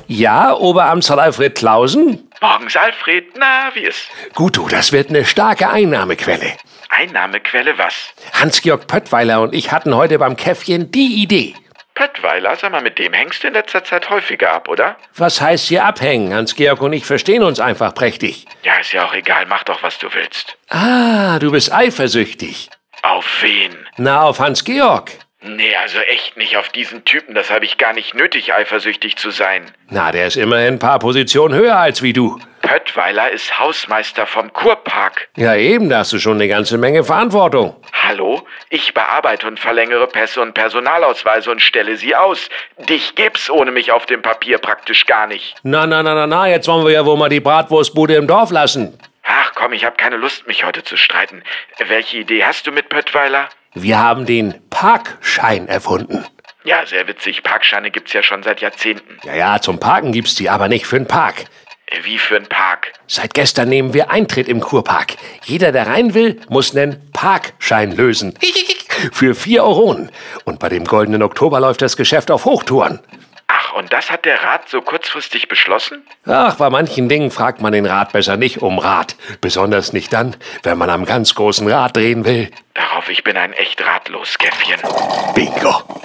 Ja, Oberamtsrat Alfred Clausen? Morgens, Alfred. Na, wie ist? Gut, du, das wird eine starke Einnahmequelle. Einnahmequelle was? Hans-Georg Pöttweiler und ich hatten heute beim Käffchen die Idee. Pöttweiler, sag mal, mit dem hängst du in letzter Zeit häufiger ab, oder? Was heißt hier abhängen? Hans-Georg und ich verstehen uns einfach prächtig. Ja, ist ja auch egal, mach doch, was du willst. Ah, du bist eifersüchtig. Auf wen? Na, auf Hans-Georg. Nee, also echt nicht auf diesen Typen, das habe ich gar nicht nötig, eifersüchtig zu sein. Na, der ist immerhin ein paar Positionen höher als wie du. Pöttweiler ist Hausmeister vom Kurpark. Ja eben, da hast du schon eine ganze Menge Verantwortung. Hallo? Ich bearbeite und verlängere Pässe und Personalausweise und stelle sie aus. Dich gibt's ohne mich auf dem Papier praktisch gar nicht. Na, jetzt wollen wir ja wohl mal die Bratwurstbude im Dorf lassen. Ach komm, ich habe keine Lust, mich heute zu streiten. Welche Idee hast du mit Pöttweiler? Wir haben den Parkschein erfunden. Ja, sehr witzig. Parkscheine gibt's ja schon seit Jahrzehnten. Ja, zum Parken gibt's die, aber nicht für den Park. Wie für einen Park? Seit gestern nehmen wir Eintritt im Kurpark. Jeder, der rein will, muss einen Parkschein lösen. Für 4 Euronen. Und bei dem Goldenen Oktober läuft das Geschäft auf Hochtouren. Ach, und das hat der Rat so kurzfristig beschlossen? Ach, bei manchen Dingen fragt man den Rat besser nicht um Rat. Besonders nicht dann, wenn man am ganz großen Rad drehen will. Darauf, ich bin ein echt ratlos Käffchen. Bingo.